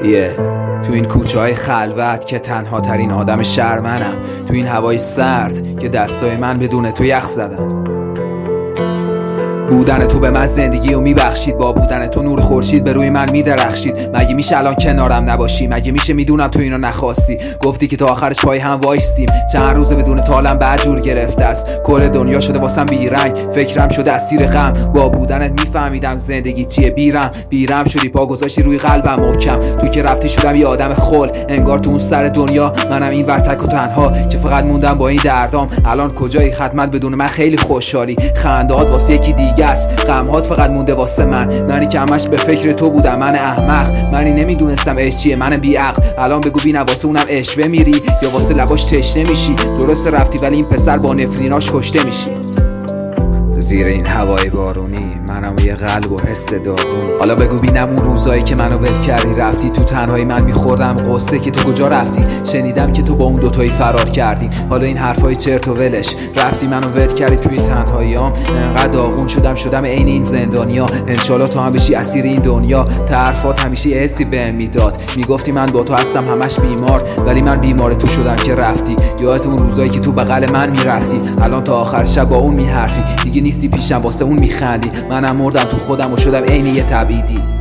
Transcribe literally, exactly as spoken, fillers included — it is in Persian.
یه yeah. تو این کوچه های خلوت که تنها ترین آدم شهر منم، تو این هوای سرد که دستای من بدون تو یخ زدن. بودن تو به من زندگی رو میبخشید، با بودن تو نور خورشید به روی من میدرخشید. مگه میشه الان کنارم نباشی؟ مگه میشه میدونم تو اینو نخواستی؟ گفتی که تا آخرش پای هم وایستیم. چند روز بدون تو حالم بدجور گرفته است، کل دنیا شده واسم بیرنگ، فکرم شده اسیر غم. با بودنت میفهمیدم زندگی چیه. بیرم بیرم شدی، پا گذاشتی روی قلبم محکم. تو که رفتی شدم یه آدم خل، انگار تو اون سر دنیا منم این ور تک و تنها که فقط موندم با این دردام. الان کجایی خدمت بدون من خیلی خوشحالی، خندهات واسه یکی دیگه است، غمهات فقط مونده واسه من. منی که همش به فکر تو بودم، من احمق، منی نمیدونستم عشق چیه، من بیعقل. الان بگو بی واسه اونم اشوه میری یا واسه لباش تشنه میشی؟ درست رفتی ولی این پسر با نفریناش کشته میشی. زیر این هوای بارونی منم یه قلب و حس داغونی. حالا بگو بینم اون روزایی که منو ول کردی، رفتی تو تنهایی من میخوردم قصه که تو کجا رفتی. شنیدم که تو با اون دوتایی فرار کردی، حالا این حرفای چرت و ولش. رفتی منو ول کردی توی تنهاییام، انقدر داغون شدم شدم عین این زندانیا. انشالله تو هم بشی اسیر این دنیا. طرفات همیشه یه حسی بهم میداد، میگفتی من با تو هستم همش بیمار، ولی من بیمار تو شدم که رفتی. یادت اون روزایی که تو بغل من میرفتی، الان تا آخر شب با اون میحرفی. دیگه نیستی پیشم واسه اون میخندی، منم مردم تو خودم و شدم عین یه تبعیدی.